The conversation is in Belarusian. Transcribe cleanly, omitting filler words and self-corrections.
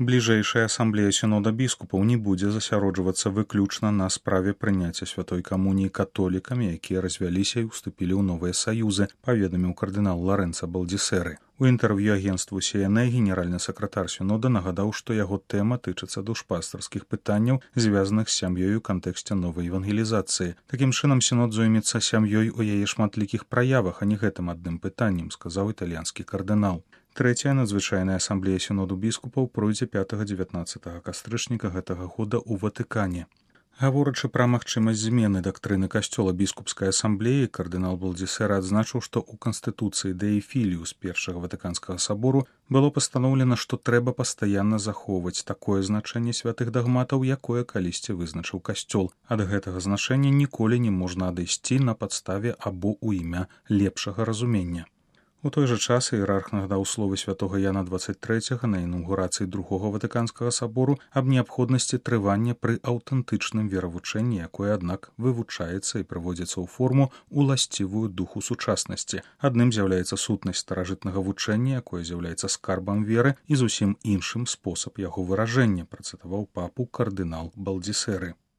Бліжэйшая асамблея сінода біскупаў не будзе засяроджвацца выключна на справе прыняцця святой камуніі католікамі, якія развяліся і ўступілі ў новыя саюзы, паведаміў кардынал Лорэнцо Балдзісэры. У інтэрв'ю агенству CNN генеральны сакратар сінода нагадаў, што яго тэма тычыцца душпастарскіх пытанняў, звязаных з сям'ёй у кантэксце новай евангелізацыі. Такім чынам сінод зоймецца сям'ёй у яе шматлікіх праявах, а не гэтым адным пытаннем, сказаў італьянскі кардынал. Трэцяя надзвычайная асамблея сіноду біскупаў пройдзе 5-19 кастрычніка гэтага года ў Ватыкане. Гаворачы пра магчымасць змены дактрыны касцёла біскупскай асамблеі, кардынал Балдзісэра адзначыў, што ў канстытуцыі Дэі Філіус першага ватыканскага сабору было пастаноўлена, што трэба пастаянна захоўваць такое значэнне святых дагматаў, якое калісьці вызначыў касцёл. Ад гэтага значэння ніколі не можна адысці на падставе або ў імя лепшага разумення. У той жа час іерарх нагадаў словы святога Яна 23 на інаўгурацыі другога ватыканскага сабору аб неабходнасці трывання пры аўтэнтычным веравучэнні, якое, аднак, вывучаецца і прыводзіцца ў форму, уласцівую духу сучаснасці. Адным з'яўляецца сутнасць старажытнага вучэння, якое з'яўляецца скарбам веры, і зусім іншым спосаб яго выражэння, працытаваў папу кардынал Балдзісэры.